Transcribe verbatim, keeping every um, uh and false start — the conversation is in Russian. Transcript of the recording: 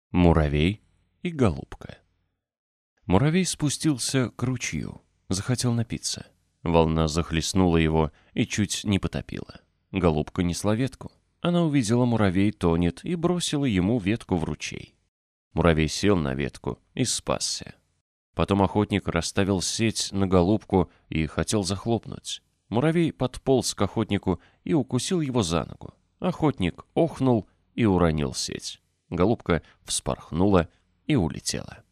Муравей и голубка. Муравей спустился к ручью, захотел напиться. Волна захлестнула его и чуть не потопила. Голубка несла ветку. Она увидела, муравей тонет, и бросила ему ветку в ручей. Муравей сел на ветку и спасся. Потом охотник расставил сеть на голубку и хотел захлопнуть. Муравей подполз к охотнику и укусил его за ногу. Охотник охнул и уронил сеть. Голубка вспорхнула и улетела.